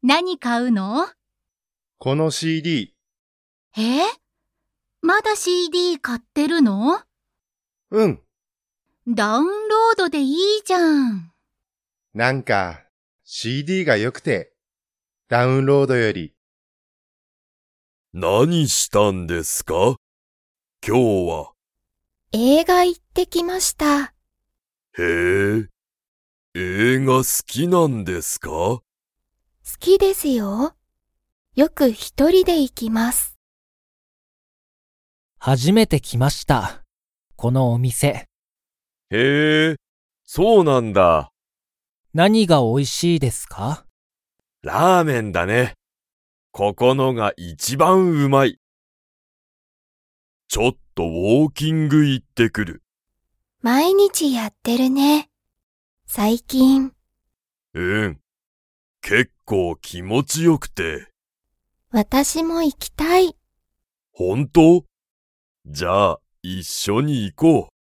何買うの？ この CD。 まだ CD 買ってるの？ うん。 ダウンロードでいいじゃん。 なんか CD が良くて、ダウンロードより。 何したんですか？今日は。 映画行ってきました。 へえ、映画好きなんですか？ 好きですよ。よく一人で行きます。 初めて来ました。このお店。 へえ、そうなんだ。 何が美味しいですか？ ラーメンだね。ここのが一番うまい。ちょっとウォーキング行ってくる。 毎日やってるね。最近。 うん。結構気持ちよくて。 私も行きたい。 本当？じゃあ一緒に行こう。